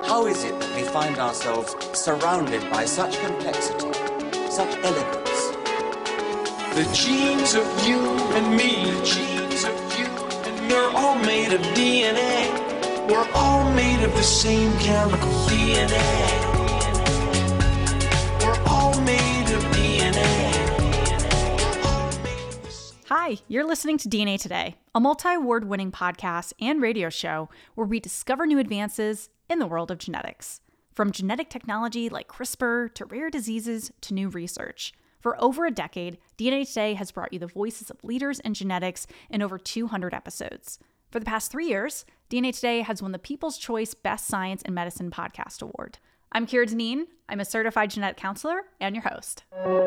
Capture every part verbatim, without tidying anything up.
How is it that we find ourselves surrounded by such complexity, such elegance? The genes of you and me, the genes of you and me, we're all made of D N A. We're all made of the same chemical D N A. We're all made of D N A. Hi, you're listening to D N A Today, a multi-award winning podcast and radio show where we discover new advances in the world of genetics. From genetic technology like CRISPR to rare diseases to new research. For over a decade, D N A Today has brought you the voices of leaders in genetics in over two hundred episodes. For the past three years, D N A Today has won the People's Choice Best Science and Medicine Podcast Award. I'm Kira Deneen. I'm a certified genetic counselor and your host.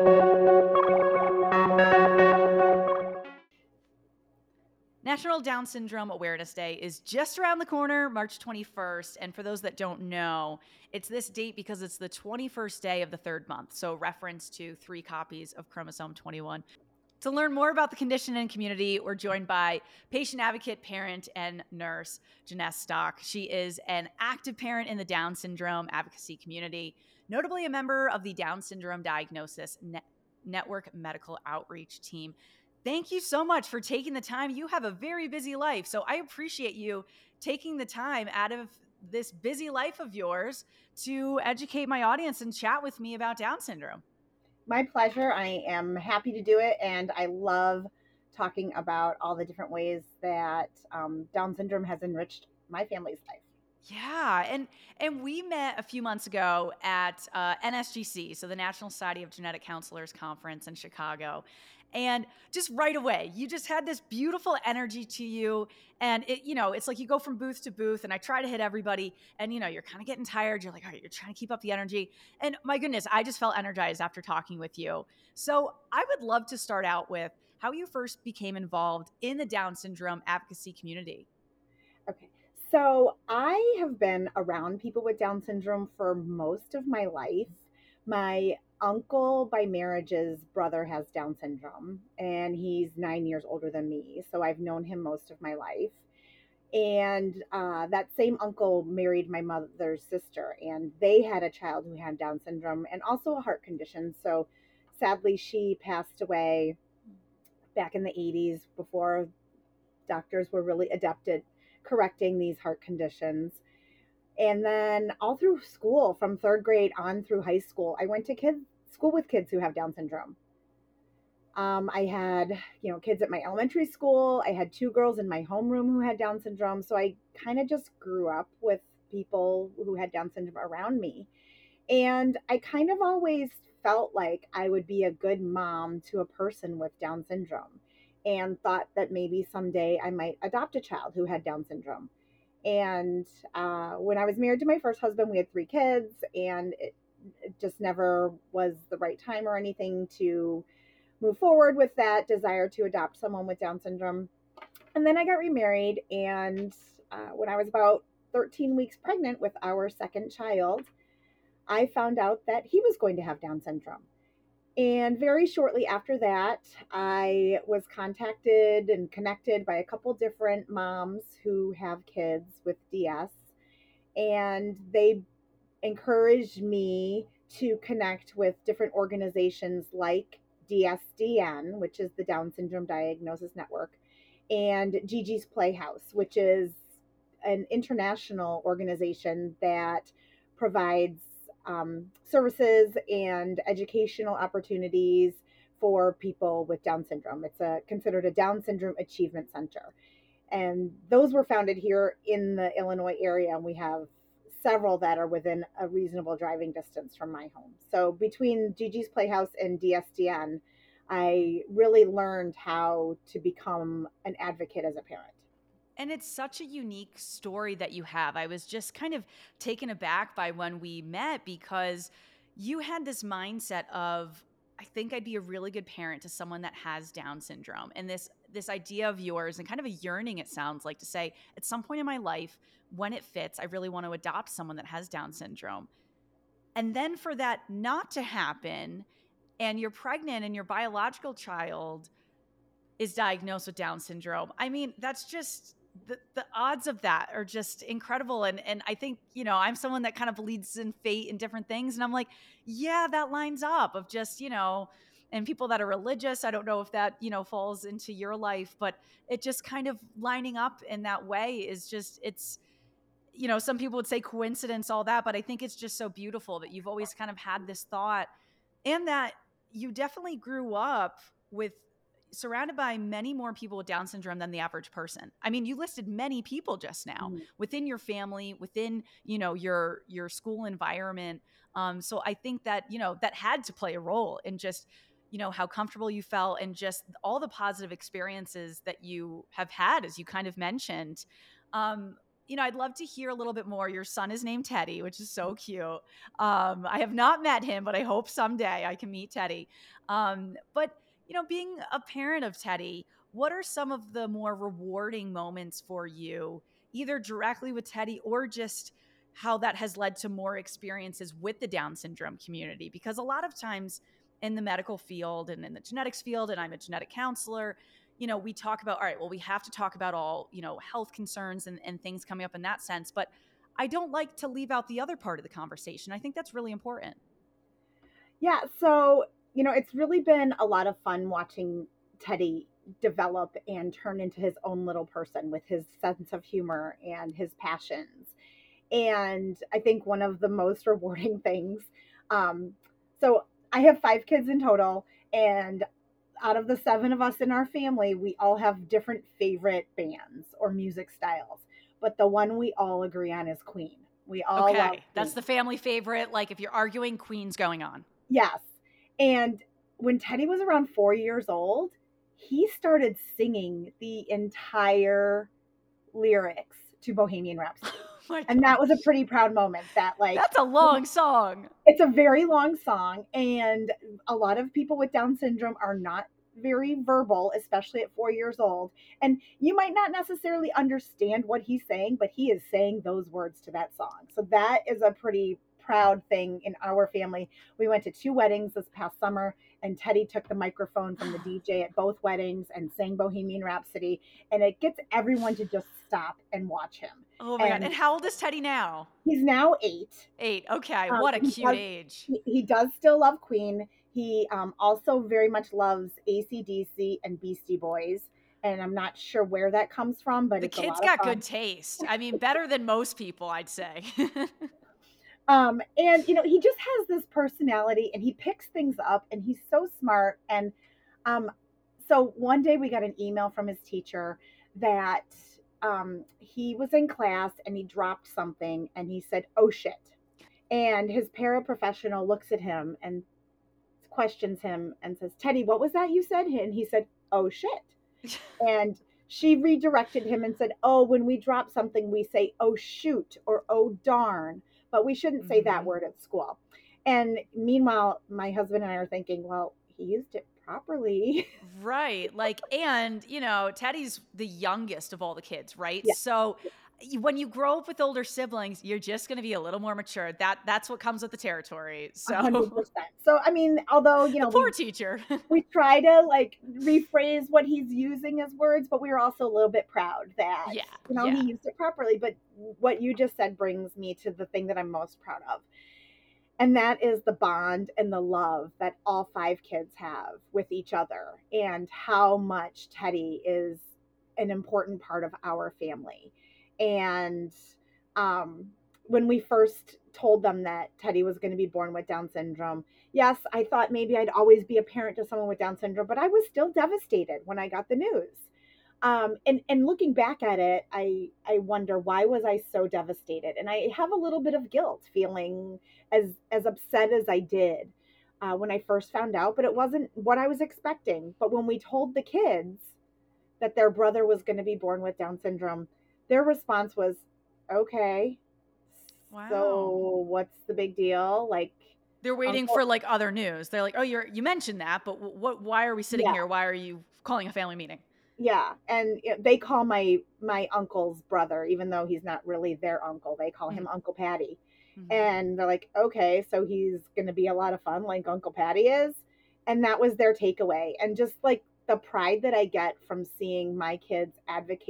National Down Syndrome Awareness Day is just around the corner, March twenty-first. And for those that don't know, it's this date because it's the twenty-first day of the third month. So reference to three copies of chromosome twenty-one. To learn more about the condition and community, we're joined by patient advocate, parent, and nurse, Janess Stock. She is an active parent in the Down syndrome advocacy community, notably a member of the Down Syndrome Diagnosis Net- Network Medical Outreach Team. Thank you so much for taking the time. You have a very busy life, so I appreciate you taking the time out of this busy life of yours to educate my audience and chat with me about Down syndrome. My pleasure. I am happy to do it, and I love talking about all the different ways that um, Down syndrome has enriched my family's life. Yeah, and and we met a few months ago at uh, N S G C, so the National Society of Genetic Counselors Conference in Chicago. And just right away, you just had this beautiful energy to you. And it, you know, it's like you go from booth to booth, and I try to hit everybody, and you know, you're kind of getting tired. You're like, all right, you're trying to keep up the energy. And my goodness, I just felt energized after talking with you. So I would love to start out with how you first became involved in the Down syndrome advocacy community. Okay. So I have been around people with Down syndrome for most of my life. My uncle by marriage's brother has Down syndrome, and he's nine years older than me. So I've known him most of my life. And uh, that same uncle married my mother's sister, and they had a child who had Down syndrome and also a heart condition. So sadly, she passed away back in the eighties before doctors were really adept at correcting these heart conditions. And then all through school, from third grade on through high school, I went to kids school with kids who have Down syndrome. Um, I had, you know, kids at my elementary school. I had two girls in my homeroom who had Down syndrome. So I kind of just grew up with people who had Down syndrome around me. And I kind of always felt like I would be a good mom to a person with Down syndrome, and thought that maybe someday I might adopt a child who had Down syndrome. And uh, when I was married to my first husband, we had three kids, and it, it just never was the right time or anything to move forward with that desire to adopt someone with Down syndrome. And then I got remarried, and uh, when I was about thirteen weeks pregnant with our second child, I found out that he was going to have Down syndrome. And very shortly after that, I was contacted and connected by a couple different moms who have kids with D S. And they encouraged me to connect with different organizations like D S D N, which is the Down Syndrome Diagnosis Network, and Gigi's Playhouse, which is an international organization that provides Um, services and educational opportunities for people with Down syndrome. It's a, considered a Down syndrome achievement center. And those were founded here in the Illinois area. And we have several that are within a reasonable driving distance from my home. So between Gigi's Playhouse and D S D N, I really learned how to become an advocate as a parent. And it's such a unique story that you have. I was just kind of taken aback by when we met, because you had this mindset of, I think I'd be a really good parent to someone that has Down syndrome. And this this idea of yours, and kind of a yearning, it sounds like, to say, at some point in my life, when it fits, I really want to adopt someone that has Down syndrome. And then for that not to happen, and you're pregnant and your biological child is diagnosed with Down syndrome. I mean, that's just the, the odds of that are just incredible. And, and I think, you know, I'm someone that kind of believes in fate and different things. And I'm like, yeah, that lines up of just, you know, and people that are religious, I don't know if that, you know, falls into your life, but it just kind of lining up in that way is just, it's, you know, some people would say coincidence, all that, but I think it's just so beautiful that you've always kind of had this thought and that you definitely grew up with surrounded by many more people with Down syndrome than the average person. I mean, you listed many people just now Mhm. within your family, within, you know, your your school environment. Um, so I think that, you know, that had to play a role in just, you know, how comfortable you felt and just all the positive experiences that you have had, as you kind of mentioned. Um, you know, I'd love to hear a little bit more. Your son is named Teddy, which is so cute. Um, I have not met him, but I hope someday I can meet Teddy. Um, but you know, being a parent of Teddy, what are some of the more rewarding moments for you, either directly with Teddy or just how that has led to more experiences with the Down syndrome community? Because a lot of times in the medical field and in the genetics field, and I'm a genetic counselor, you know, we talk about, all right, well, we have to talk about all, you know, health concerns and, and things coming up in that sense. But I don't like to leave out the other part of the conversation. I think that's really important. Yeah, so, you know, it's really been a lot of fun watching Teddy develop and turn into his own little person with his sense of humor and his passions. And I think one of the most rewarding things, um, so I have five kids in total, and out of the seven of us in our family, we all have different favorite bands or music styles. But the one we all agree on is Queen. We all love Okay. That's Queen. the family favorite. Like if you're arguing, Queen's going on. Yes. And when Teddy was around four years old, he started singing the entire lyrics to Bohemian Rhapsody. Oh my And that was a gosh. pretty proud moment that, like, That's a long song. it's a very long song. And a lot of people with Down syndrome are not very verbal, especially at four years old. And you might not necessarily understand what he's saying, but he is saying those words to that song. So that is a pretty proud thing in our family. We went to two weddings this past summer, and Teddy took the microphone from the D J at both weddings and sang Bohemian Rhapsody. And it gets everyone to just stop and watch him. Oh my God. And And how old is Teddy now? he's now eight. Eight. Okay. Um, What a he cute does age. he, he does still love Queen. He um, also very much loves A C D C and Beastie Boys, and I'm not sure where that comes from, but The it's a kid's lot of got fun. good taste. I mean, better than most people, I'd say. Um, and you know, he just has this personality, and he picks things up, and he's so smart. And um, so one day we got an email from his teacher that um, he was in class and he dropped something, and he said, "Oh shit." And his paraprofessional looks at him and questions him and says, "Teddy, what was that you said?" And he said, "Oh shit." And she redirected him and said, "Oh, when we drop something, we say, oh shoot or oh darn, but we shouldn't say that Mhm. word at school." And meanwhile, my husband and I are thinking, well, he used it properly. Right. Like, and, you know, Teddy's the youngest of all the kids, right? Yeah, So y- when you grow up with older siblings, you're just going to be a little more mature. That that's what comes with the territory. a So hundred percent. So I mean, although, you the know, poor we teacher. we try to like rephrase what he's using as words, but we are also a little bit proud that, Yeah. you know, he Yeah. used it properly. But what you just said brings me to the thing that I'm most proud of. And that is the bond and the love that all five kids have with each other, and how much Teddy is an important part of our family. And um, when we first told them that Teddy was going to be born with Down syndrome, yes, I thought maybe I'd always be a parent to someone with Down syndrome, but I was still devastated when I got the news. Um, and and looking back at it, I I wonder, why was I so devastated? And I have a little bit of guilt, feeling as as upset as I did uh, when I first found out. But it wasn't what I was expecting. But when we told the kids that their brother was going to be born with Down syndrome, their response was, "Okay, Wow. so what's the big deal?" Like, They're waiting Uncle, for like other news. They're like, "Oh, you're you mentioned that, but wh- what why are we sitting yeah. here? Why are you calling a family meeting?" Yeah, and you know, they call my my uncle's brother, even though he's not really their uncle. They call him Mhm. Uncle Patty, Mhm. and they're like, okay, so he's going to be a lot of fun, like Uncle Patty is, and that was their takeaway. And just like the pride that I get from seeing my kids advocate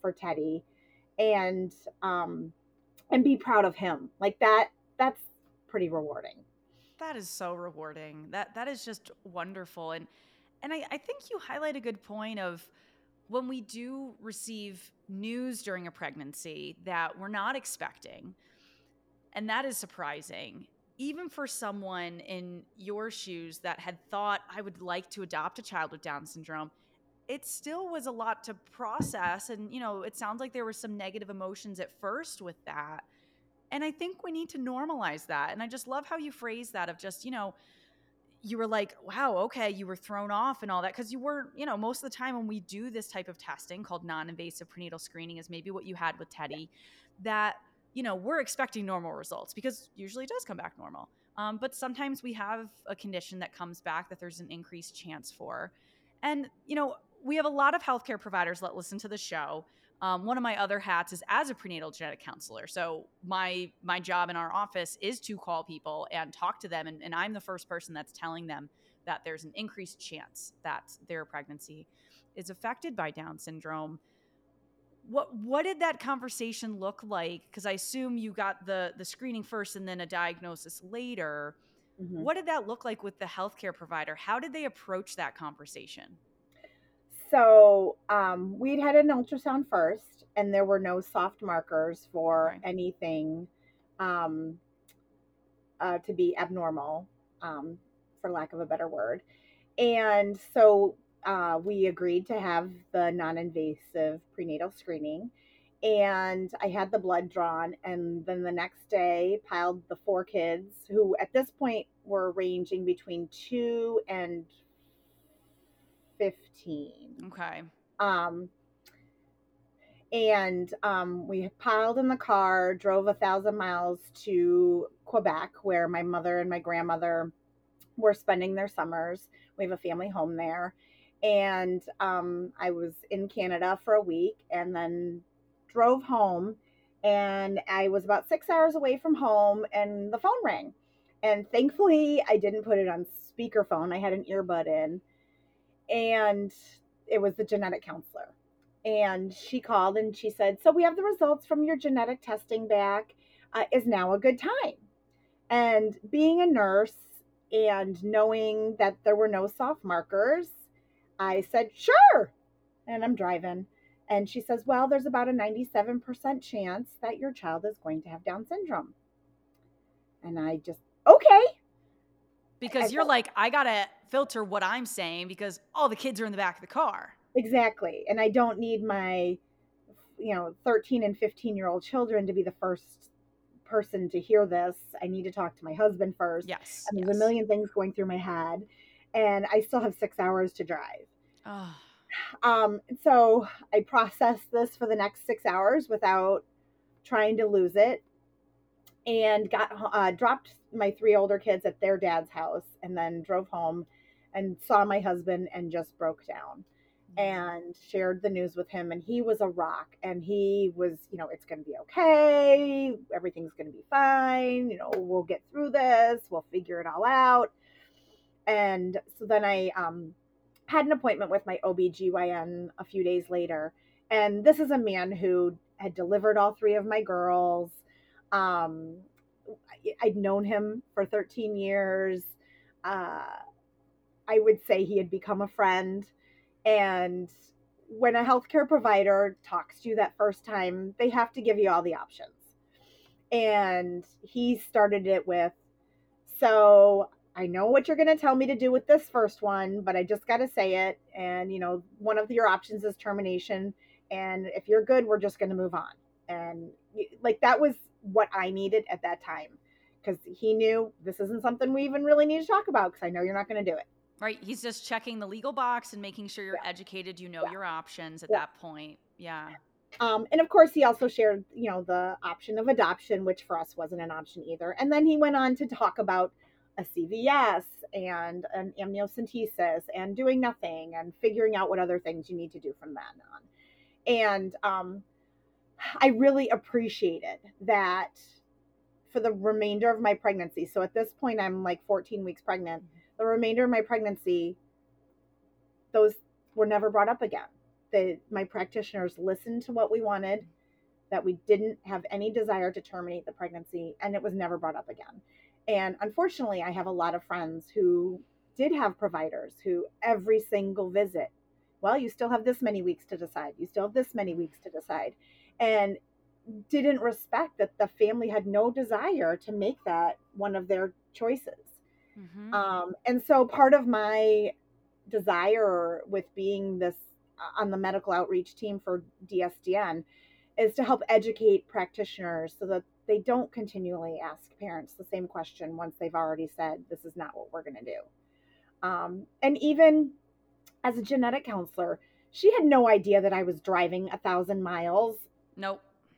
for Teddy and um and be proud of him. Like that that's pretty rewarding. That is so rewarding. That that is just wonderful. And and I, I think you highlight a good point of when we do receive news during a pregnancy that we're not expecting, and that is surprising, even for someone in your shoes that had thought, I would like to adopt a child with Down syndrome, it still was a lot to process. And, you know, it sounds like there were some negative emotions at first with that. And I think we need to normalize that. And I just love how you phrase that of just, you know, you were like, wow, okay, you were thrown off and all that. Because you were, you know, most of the time when we do this type of testing called non-invasive prenatal screening, is maybe what you had with Teddy, that, you know, we're expecting normal results because usually it does come back normal. Um, but sometimes we have a condition that comes back that there's an increased chance for. And, you know, we have a lot of healthcare providers that listen to the show. Um, one of my other hats is as a prenatal genetic counselor. So my my job in our office is to call people and talk to them. And, and I'm the first person that's telling them that there's an increased chance that their pregnancy is affected by Down syndrome. What what did that conversation look like? Because I assume you got the the screening first and then a diagnosis later. Mm-hmm. What did that look like with the healthcare provider? How did they approach that conversation? So um, we'd had an ultrasound first, and there were no soft markers for Okay. anything um, uh, to be abnormal, um, for lack of a better word. And so uh, we agreed to have the non invasive prenatal screening. And I had the blood drawn. And then the next day, piled the four kids who at this point were ranging between two and fifteen. Okay. Um, and um, we piled in the car, drove a thousand miles to Quebec, where my mother and my grandmother were spending their summers. We have a family home there. And um, I was in Canada for a week and then drove home. And I was about six hours away from home, and the phone rang. And thankfully, I didn't put it on speakerphone. I had an earbud in, and it was the genetic counselor. And she called and she said, "So we have the results from your genetic testing back. Uh, is now a good time?" And being a nurse and knowing that there were no soft markers, I said, "Sure." And I'm driving. And she says, "Well, there's about a ninety-seven percent chance that your child is going to have Down syndrome." And I just, okay. Because I you're said, like, I got to filter what I'm saying because all the kids are in the back of the car. exactly. And I don't need my, you know, thirteen and fifteen year old children to be the first person to hear this. I need to talk to my husband first. Yes. And there's yes. a million things going through my head. And I still have six hours to drive. Oh, Um, so I processed this for the next six hours without trying to lose it, and got uh, dropped my three older kids at their dad's house, and then drove home and saw my husband and just broke down and shared the news with him. And he was a rock, and he was, you know, "It's going to be okay. Everything's going to be fine. You know, we'll get through this. We'll figure it all out." And so then I um, had an appointment with my O B G Y N a few days later. And this is a man who had delivered all three of my girls. Um, I'd known him for thirteen years. Uh, I would say he had become a friend. And when a healthcare provider talks to you that first time, they have to give you all the options. And he started it with, "So I know what you're going to tell me to do with this first one, but I just got to say it. And, you know, one of your options is termination. And if you're good, we're just going to move on." And like, that was what I needed at that time, because he knew this isn't something we even really need to talk about, because I know you're not going to do it. right. He's just checking the legal box and making sure you're Yeah. educated. You know Yeah. your options at Yeah. that point. Yeah. Um, and of course, he also shared, you know, the option of adoption, which for us wasn't an option either. And then he went on to talk about a C V S and an amniocentesis and doing nothing and figuring out what other things you need to do from then on. And um, I really appreciated that for the remainder of my pregnancy. So at this point, I'm like fourteen weeks pregnant. The remainder of my pregnancy, those were never brought up again. that my practitioners listened to what we wanted, that we didn't have any desire to terminate the pregnancy, and it was never brought up again. And unfortunately, I have a lot of friends who did have providers who every single visit, well, you still have this many weeks to decide. You still have this many weeks to decide. And didn't respect that the family had no desire to make that one of their choices. Mm-hmm. Um, and so part of my desire with being this uh, on the medical outreach team for D S D N is to help educate practitioners so that they don't continually ask parents the same question once they've already said, this is not what we're going to do. Um, and even as a genetic counselor, she had no idea that I was driving a thousand miles. Nope.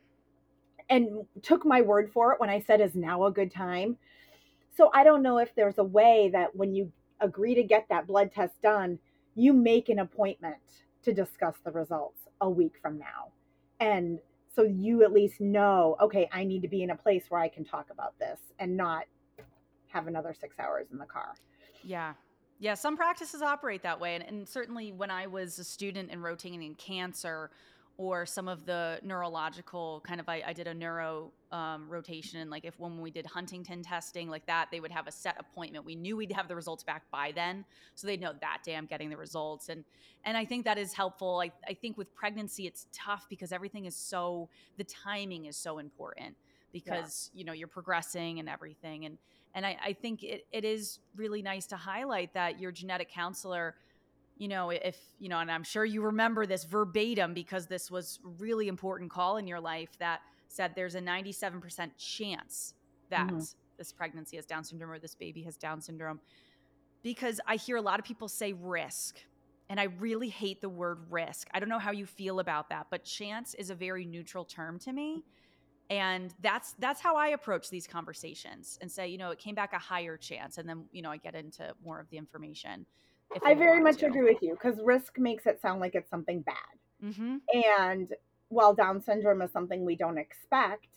And took my word for it when I said, is now a good time. So I don't know if there's a way that when you agree to get that blood test done, you make an appointment to discuss the results a week from now. And so you at least know, okay, I need to be in a place where I can talk about this and not have another six hours in the car. Yeah. Yeah. Some practices operate that way. And, and certainly when I was a student and rotating in cancer, or some of the neurological kind of, I, I did a neuro um, rotation. Like if when we did Huntington testing like that, they would have a set appointment. We knew we'd have the results back by then. So they'd know that day I'm getting the results. And, and I think that is helpful. I, I think with pregnancy, it's tough because everything is so, the timing is so important because, yeah. you know, you're progressing and everything. And, and I, I think it, it is really nice to highlight that your genetic counselor, you know, if, you know, and I'm sure you remember this verbatim because this was a really important call in your life that said there's a ninety-seven percent chance that mm-hmm. this pregnancy has Down syndrome or this baby has Down syndrome. Because I hear a lot of people say risk, and I really hate the word risk. I don't know how you feel about that, but chance is a very neutral term to me. And that's that's how I approach these conversations and say, you know, it came back a higher chance. And then, you know, I get into more of the information. I very much to. agree with you because risk makes it sound like it's something bad. Mm-hmm. And while Down syndrome is something we don't expect,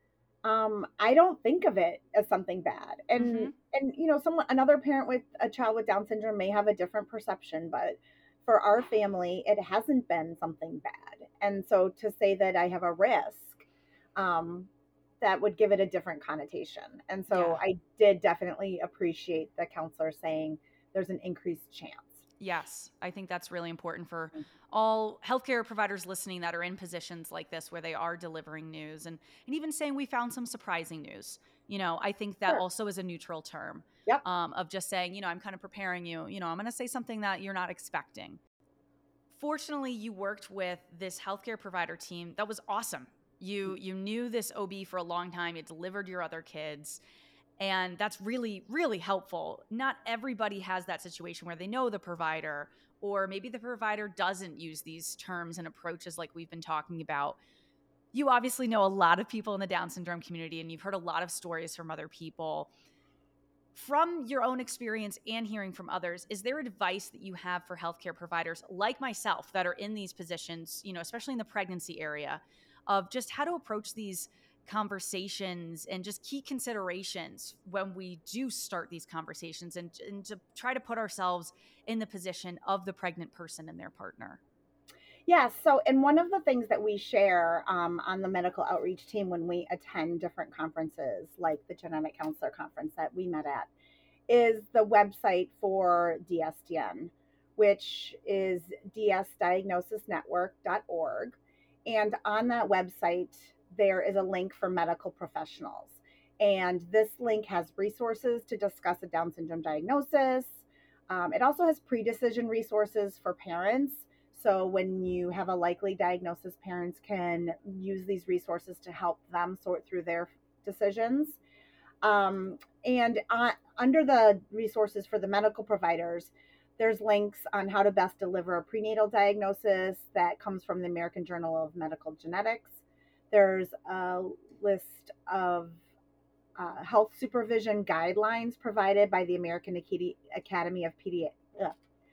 um, I don't think of it as something bad. And mm-hmm. and you know, someone another parent with a child with Down syndrome may have a different perception, but for our family, it hasn't been something bad. And so to say that I have a risk, um, that would give it a different connotation. And so yeah. I did definitely appreciate the counselor saying there's an increased chance. Yes, I think that's really important for all healthcare providers listening that are in positions like this where they are delivering news and, and even saying we found some surprising news. You know, I think that sure. also is a neutral term yep. um, of just saying, you know, I'm kind of preparing you, you know, I'm going to say something that you're not expecting. Fortunately, you worked with this healthcare provider team. That was awesome. You, you knew this O B for a long time. You delivered your other kids. And that's really, really helpful. Not everybody has that situation where they know the provider, or maybe the provider doesn't use these terms and approaches like we've been talking about. You obviously know a lot of people in the Down syndrome community, and you've heard a lot of stories from other people. From your own experience and hearing from others, is there advice that you have for healthcare providers like myself that are in these positions, you know, especially in the pregnancy area, of just how to approach these conversations and just key considerations when we do start these conversations and, and to try to put ourselves in the position of the pregnant person and their partner? Yes. Yeah, so, and one of the things that we share um, on the medical outreach team when we attend different conferences, like the Genetic Counselor Conference that we met at, is the website for D S D N, which is d s diagnosis network dot org. And on that website, there is a link for medical professionals. And this link has resources to discuss a Down syndrome diagnosis. Um, it also has pre-decision resources for parents. So when you have a likely diagnosis, parents can use these resources to help them sort through their decisions. Um, and uh, under the resources for the medical providers, there's links on how to best deliver a prenatal diagnosis that comes from the American Journal of Medical Genetics. There's a list of uh, health supervision guidelines provided by the American Academy of Pedi- uh,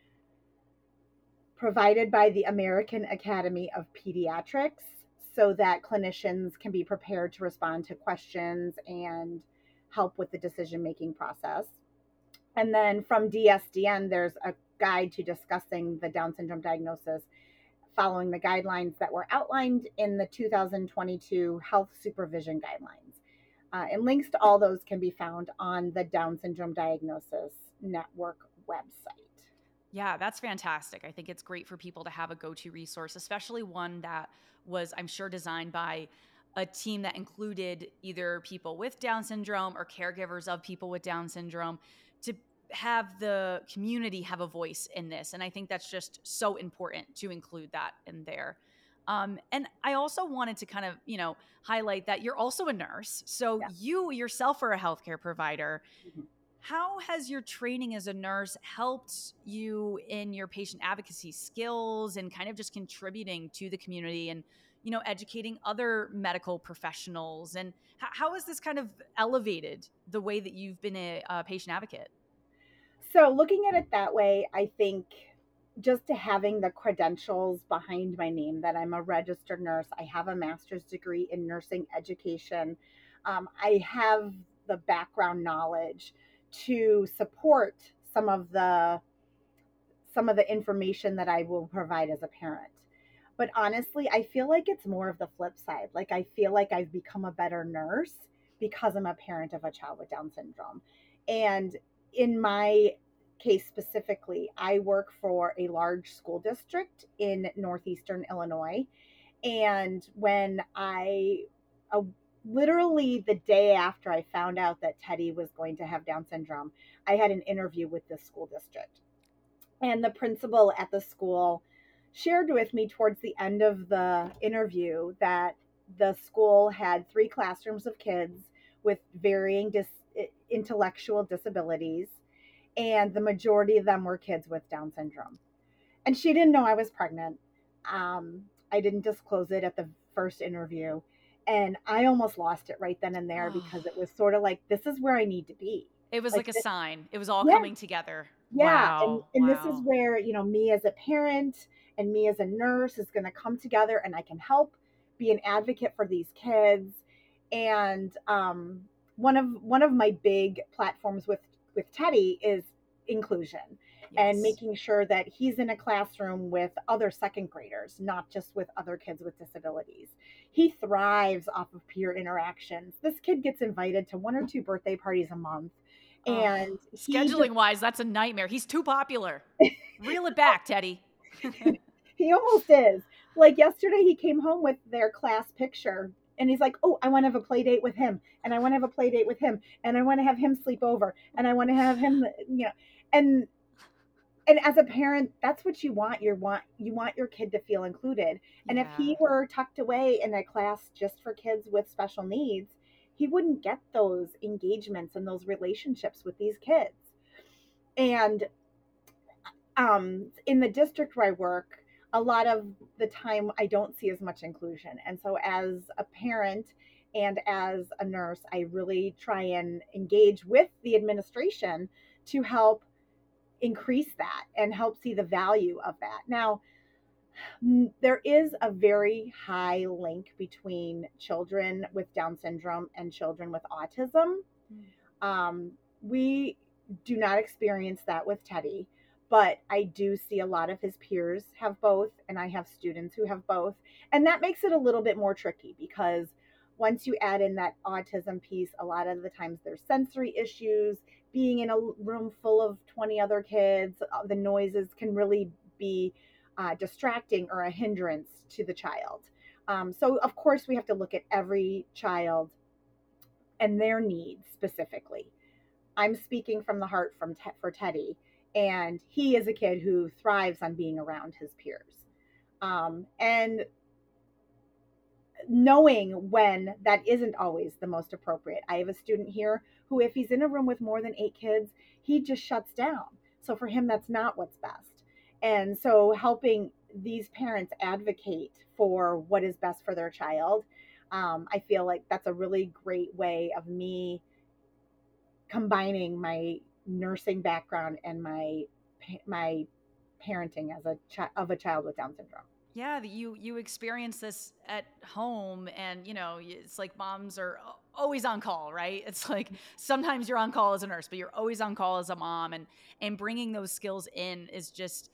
provided by the American Academy of Pediatrics, so that clinicians can be prepared to respond to questions and help with the decision-making process. And then from D S D N, there's a guide to discussing the Down syndrome diagnosis following the guidelines that were outlined in the two thousand twenty-two Health Supervision Guidelines. Uh, and links to all those can be found on the Down Syndrome Diagnosis Network website. Yeah, that's fantastic. I think it's great for people to have a go-to resource, especially one that was, I'm sure, designed by a team that included either people with Down syndrome or caregivers of people with Down syndrome, to have the community have a voice in this. And I think that's just so important to include that in there. Um, and I also wanted to kind of, you know, highlight that you're also a nurse. So Yeah. you yourself are a healthcare provider. Mhm. How has your training as a nurse helped you in your patient advocacy skills and kind of just contributing to the community and, you know, educating other medical professionals? And how, how has this kind of elevated the way that you've been a, a patient advocate? So, looking at it that way, I think just to having the credentials behind my name that I'm a registered nurse, I have a master's degree in nursing education, um, I have the background knowledge to support some of the some of the information that I will provide as a parent. But honestly, I feel like it's more of the flip side. Like, I feel like I've become a better nurse because I'm a parent of a child with Down syndrome. And in my case specifically, I work for a large school district in northeastern Illinois. And when I, uh, literally the day after I found out that Teddy was going to have Down syndrome, I had an interview with this school district. And the principal at the school shared with me towards the end of the interview that the school had three classrooms of kids with varying dis- intellectual disabilities, and the majority of them were kids with Down syndrome. And she didn't know I was pregnant. Um, I didn't disclose it at the first interview. And I almost lost it right then and there Oh, because it was sort of like, this is where I need to be. it was Like, like a this, sign. It was all yeah, coming together. yeah, and Wow. and this is Wow. where, you know, me as a parent and me as a nurse is going to come together, and I can help be an advocate for these kids. And um, one of one of my big platforms with with Teddy is inclusion, and Yes. making sure that he's in a classroom with other second graders, not just with other kids with disabilities. He thrives off of peer interactions. This kid gets invited to one or two birthday parties a month, Oh, and he just scheduling wise, that's a nightmare. He's too popular. Reel it back, Teddy. he almost is. Like yesterday, he came home with their class picture, and he's like, "Oh, I want to have a play date with him, and I want to have a play date with him, and I want to have him sleep over, and I want to have him, you know." And and as a parent, that's what you want. You want you want your kid to feel included. And if Yeah. he were tucked away in a class just for kids with special needs, he wouldn't get those engagements and those relationships with these kids. And um, in the district where I work, a lot of the time I don't see as much inclusion. And so, as a parent and as a nurse, I really try and engage with the administration to help increase that and help see the value of that. Now, there is a very high link between children with Down syndrome and children with autism. Um, we do not experience that with Teddy, but I do see a lot of his peers have both, and I have students who have both. And that makes it a little bit more tricky because once you add in that autism piece, a lot of the times there's sensory issues. Being in a room full of twenty other kids, uh, the noises can really be uh, distracting or a hindrance to the child. Um, so, of course, we have to look at every child and their needs specifically. I'm speaking from the heart from te- for Teddy, and he is a kid who thrives on being around his peers. Um, and knowing when that isn't always the most appropriate. I have a student here who, if he's in a room with more than eight kids, he just shuts down. So for him, that's not what's best. And so helping these parents advocate for what is best for their child, um, I feel like that's a really great way of me combining my nursing background and my my parenting as a chi- of a child with Down syndrome. Yeah, that you you experience this at home, and you know it's like moms are always on call, right? It's like sometimes you're on call as a nurse, but you're always on call as a mom, and and bringing those skills in is just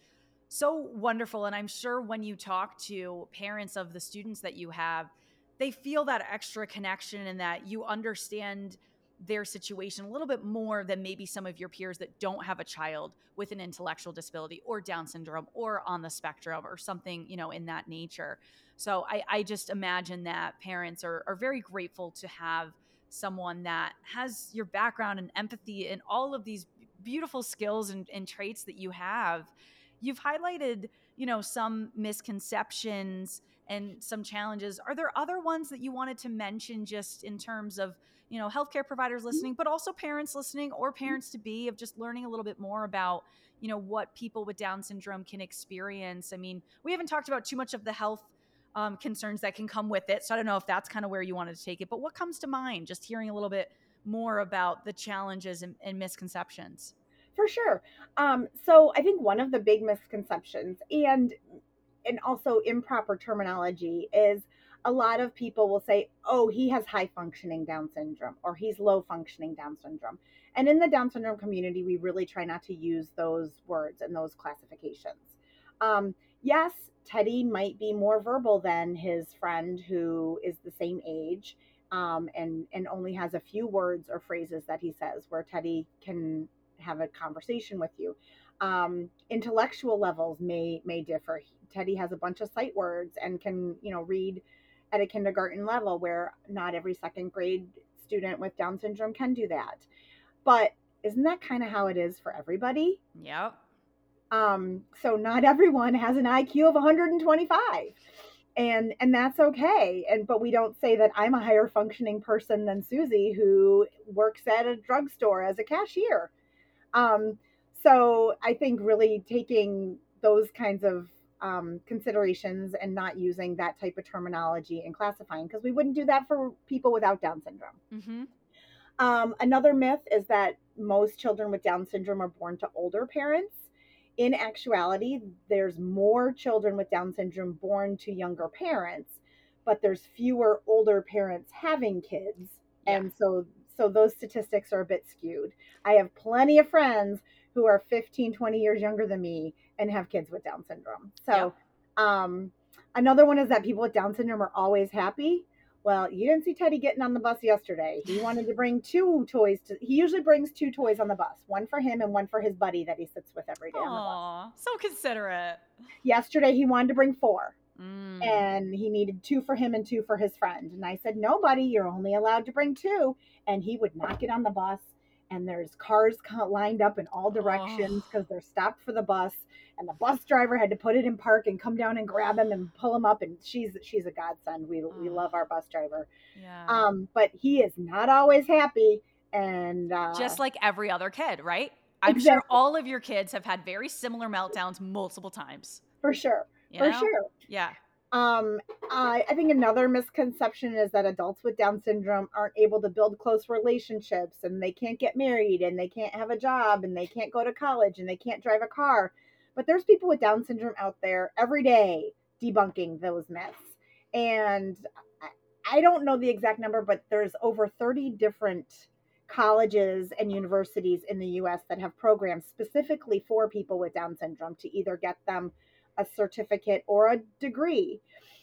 So wonderful. And I'm sure when you talk to parents of the students that you have, they feel that extra connection and that you understand their situation a little bit more than maybe some of your peers that don't have a child with an intellectual disability or Down syndrome or on the spectrum or something, you know, in that nature. So I, I just imagine that parents are, are very grateful to have someone that has your background and empathy and all of these beautiful skills and, and traits that you have. You've highlighted, you know, some misconceptions and some challenges. Are there other ones that you wanted to mention just in terms of, you know, healthcare providers listening, but also parents listening or parents to be, of just learning a little bit more about, you know, what people with Down syndrome can experience? I mean, we haven't talked about too much of the health um, concerns that can come with it. So I don't know if that's kind of where you wanted to take it, but what comes to mind just hearing a little bit more about the challenges and, and misconceptions? For sure. Um, so I think one of the big misconceptions and and also improper terminology is a lot of people will say, "Oh, he has high functioning Down syndrome," or "He's low functioning Down syndrome." And in the Down syndrome community, we really try not to use those words and those classifications. Um, yes, Teddy might be more verbal than his friend who is the same age, um, and and only has a few words or phrases that he says, where Teddy can have a conversation with you. Um, intellectual levels may may differ. Teddy has a bunch of sight words and can, you know, read at a kindergarten level, where not every second grade student with Down syndrome can do that. But isn't that kind of how it is for everybody? Yep. Um, so not everyone has an I Q of one hundred twenty-five. And and that's okay. And but we don't say that I'm a higher functioning person than Susie, who works at a drugstore as a cashier. Um, so I think really taking those kinds of um, considerations and not using that type of terminology and classifying, because we wouldn't do that for people without Down syndrome. Mm-hmm. Um, another myth is that most children with Down syndrome are born to older parents. In actuality, there's more children with Down syndrome born to younger parents, but there's fewer older parents having kids. Yeah. And so so those statistics are a bit skewed. I have plenty of friends who are fifteen, twenty years younger than me and have kids with Down syndrome. So Yep. um, another one is that people with Down syndrome are always happy. Well, you didn't see Teddy getting on the bus yesterday. He wanted to bring two toys. To, he usually brings two toys on the bus, one for him and one for his buddy that he sits with every day on the bus. Aw, so considerate. Yesterday, he wanted to bring four, Mm. and he needed two for him and two for his friend. And I said, "No, buddy, you're only allowed to bring two." And he would not get on the bus. And there's cars lined up in all directions Oh. because they're stopped for the bus. And the bus driver had to put it in park and come down and grab him and pull him up. And she's she's a godsend. We we Oh. love our bus driver. Yeah. Um, but he is not always happy. And uh, Just like every other kid, right? I'm sure exactly, all of your kids have had very similar meltdowns multiple times. for sure, You for know? sure. Yeah. Um, I, I think another misconception is that adults with Down syndrome aren't able to build close relationships, and they can't get married, and they can't have a job, and they can't go to college, and they can't drive a car. But there's people with Down syndrome out there every day debunking those myths. And I, I don't know the exact number, but there's over thirty different colleges and universities in the U S that have programs specifically for people with Down syndrome to either get them a certificate or a degree.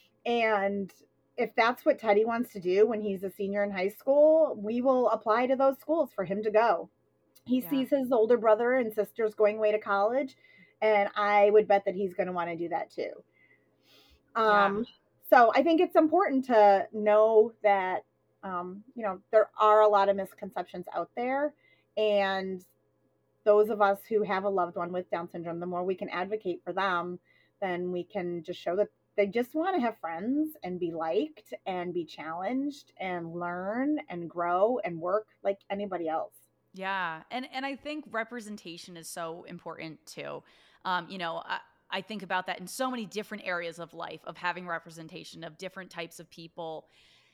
And if that's what Teddy wants to do when he's a senior in high school, we will apply to those schools for him to go. He Yeah. sees his older brother and sisters going away to college, and I would bet that he's going to want to do that too. Yeah. Um, so I think it's important to know that, um, you know, there are a lot of misconceptions out there. And those of us who have a loved one with Down syndrome, the more we can advocate for them, then we can just show that they just want to have friends and be liked and be challenged and learn and grow and work like anybody else. Yeah. And and I think representation is so important too. Um, you know, I, I think about that in so many different areas of life, of having representation of different types of people.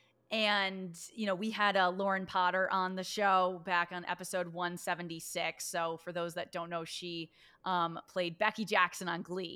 And, you know, we had uh, Lauren Potter on the show back on episode one seventy-six. So for those that don't know, she um, played Becky Jackson on Glee.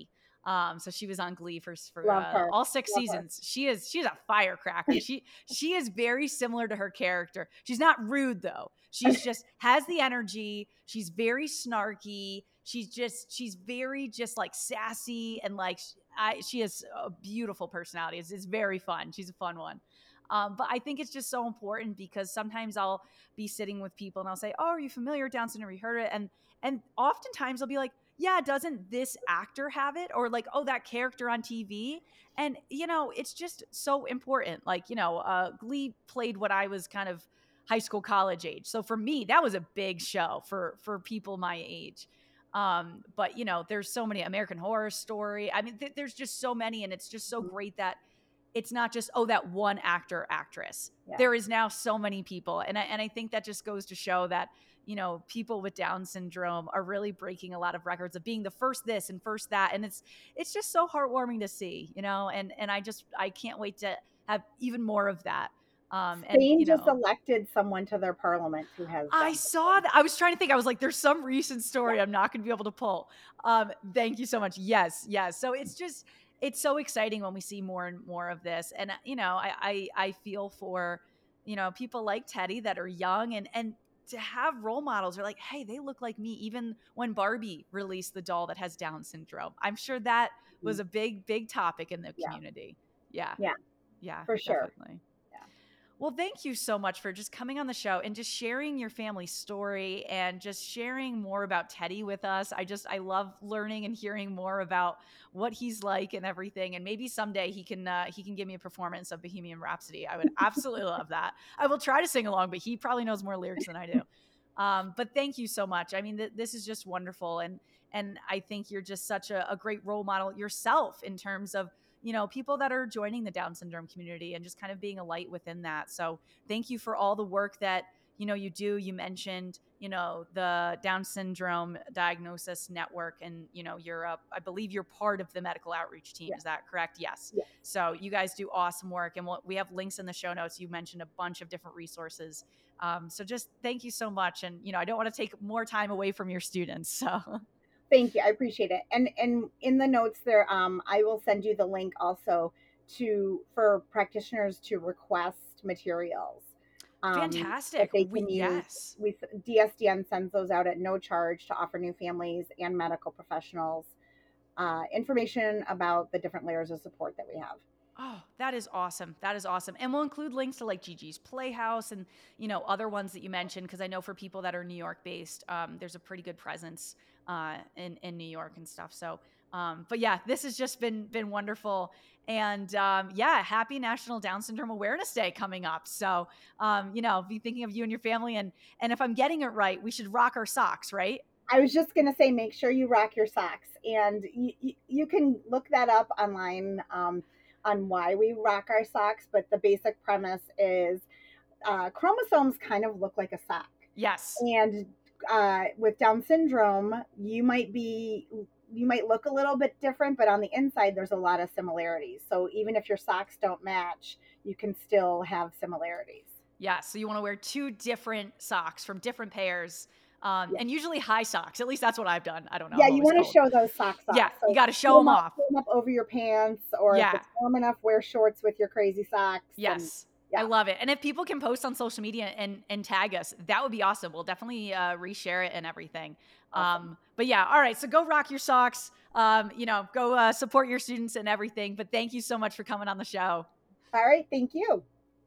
Um, so she was on Glee for, for Love uh, her. all six Love seasons. Her. She is she's a firecracker. She she is very similar to her character. She's not rude though. She's just has the energy. She's very snarky. She's just she's very just like sassy and like I she has a beautiful personality. It's, it's very fun. She's a fun one. Um, but I think it's just so important because sometimes I'll be sitting with people and I'll say, "Oh, are you familiar with Down syndrome? Have you heard of it?" And and oftentimes they'll be like, "Yeah, doesn't this actor have it?" Or like, "Oh, that character on T V." And you know, it's just so important. Like, you know, uh, Glee played what I was kind of high school, college age. So for me, that was a big show for for people my age. Um, but you know, there's so many American Horror Story. I mean, th- there's just so many, and it's just so great that it's not just, oh, that one actor, actress. Yeah. There is now so many people. And I, and I think that just goes to show that, you know, people with Down syndrome are really breaking a lot of records of being the first this and first that. And it's, it's just so heartwarming to see, you know, and, and I just, I can't wait to have even more of that. Um, Spain and, you know, just elected someone to their parliament who has. I saw that. I was trying to think. I was like, "There's some recent story yeah. I'm not going to be able to pull." Um, thank you so much. Yes, yes. So it's just, it's so exciting when we see more and more of this, and you know, I, I, I feel for, you know, people like Teddy that are young and and to have role models are like, hey, they look like me. Even when Barbie released the doll that has Down syndrome, I'm sure that was a big, big topic in the yeah. community. Yeah, yeah, yeah, for sure. Definitely. Well, thank you so much for just coming on the show and just sharing your family story and just sharing more about Teddy with us. I just, I love learning and hearing more about what he's like and everything. And maybe someday he can, uh, he can give me a performance of Bohemian Rhapsody. I would absolutely love that. I will try to sing along, but he probably knows more lyrics than I do. Um, but thank you so much. I mean, th- this is just wonderful. And, and I think you're just such a, a great role model yourself in terms of, you know, people that are joining the Down syndrome community and just kind of being a light within that. So thank you for all the work that, you know, you do. You mentioned, you know, the Down syndrome diagnosis network and, you know, you're a, I believe you're part of the medical outreach team. Yeah. Is that correct? Yes. Yeah. So you guys do awesome work and we'll, we have links in the show notes. You mentioned a bunch of different resources. Um, so just thank you so much. And, you know, I don't want to take more time away from your students. So thank you. I appreciate it. And and in the notes there, um, I will send you the link also to for practitioners to request materials. Um, Fantastic. That they can we, use. Yes. We, D S D N sends those out at no charge to offer new families and medical professionals uh, information about the different layers of support that we have. Oh, that is awesome. That is awesome. And we'll include links to like Gigi's Playhouse and, you know, other ones that you mentioned. Cause I know for people that are New York based, um, there's a pretty good presence, uh, in, in New York and stuff. So, um, but yeah, this has just been, been wonderful. And, um, yeah, happy National Down Syndrome Awareness Day coming up. So, um, you know, be thinking of you and your family. And, and if I'm getting it right, we should rock our socks, right? I was just going to say, make sure you rock your socks, and you, you, you can look that up online, um, on why we rock our socks, but the basic premise is uh, chromosomes kind of look like a sock. Yes. And uh, with Down syndrome, you might be, you might look a little bit different, but on the inside, there's a lot of similarities. So even if your socks don't match, you can still have similarities. Yeah. So you want to wear two different socks from different pairs. Um, yeah. And usually high socks. At least that's what I've done. I don't know. Yeah, you want to show those socks off. Yeah, so you got to show them off. Pull them up over your pants, or yeah. if it's warm enough, wear shorts with your crazy socks. Yes, and, yeah. I love it. And if people can post on social media and, and tag us, that would be awesome. We'll definitely uh, reshare it and everything. Awesome. Um, but yeah, all right. So go rock your socks. Um, you know, go uh, support your students and everything. But thank you so much for coming on the show. All right, thank you.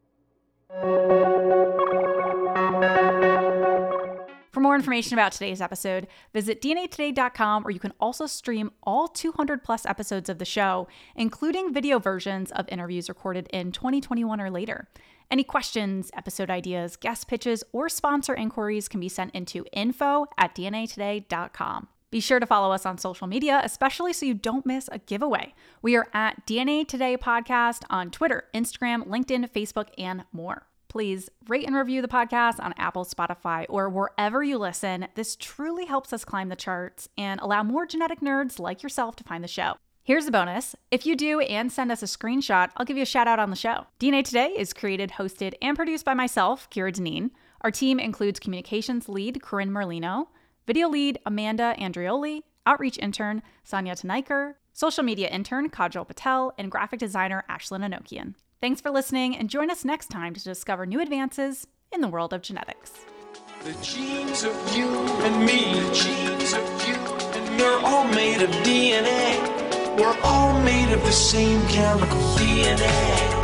For more information about today's episode, visit D N A today dot com, or you can also stream all two hundred plus episodes of the show, including video versions of interviews recorded in twenty twenty-one or later. Any questions, episode ideas, guest pitches, or sponsor inquiries can be sent into info at D N A today dot com. Be sure to follow us on social media, especially so you don't miss a giveaway. We are at D N A Today Podcast on Twitter, Instagram, LinkedIn, Facebook, and more. Please rate and review the podcast on Apple, Spotify, or wherever you listen. This truly helps us climb the charts and allow more genetic nerds like yourself to find the show. Here's a bonus. If you do and send us a screenshot, I'll give you a shout out on the show. D N A Today is created, hosted, and produced by myself, Kira Deneen. Our team includes communications lead, Corinne Merlino, video lead, Amanda Andrioli, outreach intern, Sonia Tenaiker, Social media intern Kajal Patel, and graphic designer Ashlyn Anokian. Thanks for listening, and join us next time to discover new advances in the world of genetics. The genes of you and me, the genes of you, and they're all made of D N A. We're all made of the same chemical D N A.